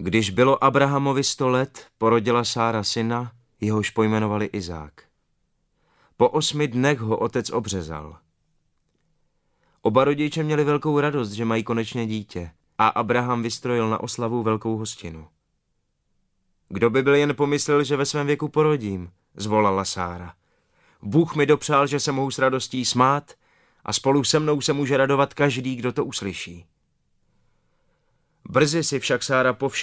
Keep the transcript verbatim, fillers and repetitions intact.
Když bylo Abrahamovi sto let, porodila Sára syna, jehož pojmenovali Izák. Po osmi dnech ho otec obřezal. Oba rodiče měli velkou radost, že mají konečně dítě, a Abraham vystrojil na oslavu velkou hostinu. Kdo by byl jen pomyslel, že ve svém věku porodím, zvolala Sára. Bůh mi dopřál, že se mohu s radostí smát a spolu se mnou se může radovat každý, kdo to uslyší. Brzy si však Sára povšimla,